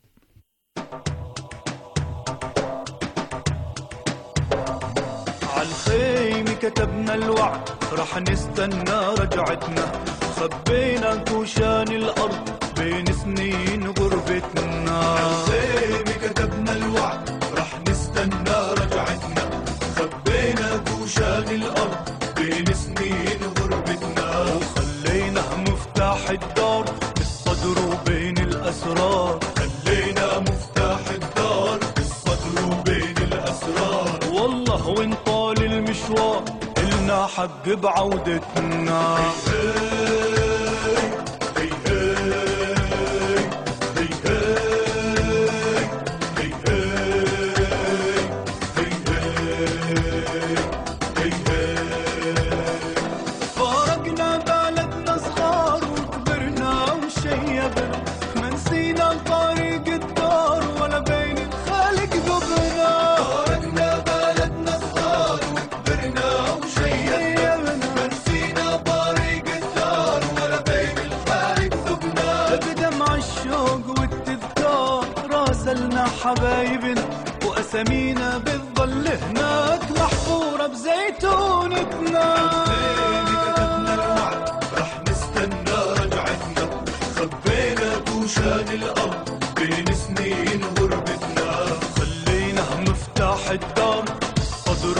عالخيمة كتبنا الوعد رح نستنى رجعتنا، خبينا كوشان الأرض بين سنين غربتنا. عالخيمة كتبنا الوعد رح نستنى رجعتنا، خبينا كوشان الأرض بين سنين غربتنا، وخلينا مفتاح الدار بالصدر وبين الأسرار، خلينا مفتاح الدار بالصدر وبين الأسرار. والله وين طال المشوار إلنا حق بعودتنا. حبايبنا وأسامينا بتضل هناك محفورة بزيتونتنا. كتبنا الوعد رح نستنى رجعتنا، خبينا كوشان الأرض